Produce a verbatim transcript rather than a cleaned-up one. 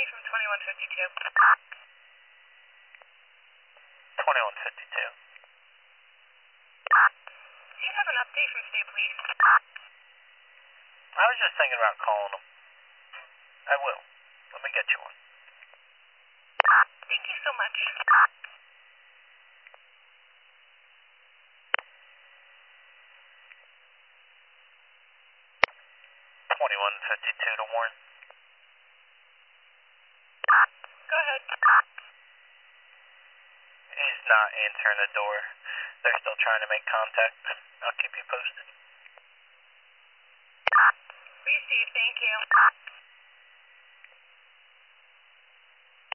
update from twenty-one fifty-two. twenty-one fifty-two. Do you have an update from state police? I was just thinking about calling them. I will. Let me get you one. Thank you so much. twenty-one fifty-two to Warren. Go ahead. He's not answering the door. They're still trying to make contact. I'll keep you posted. Receive, thank you.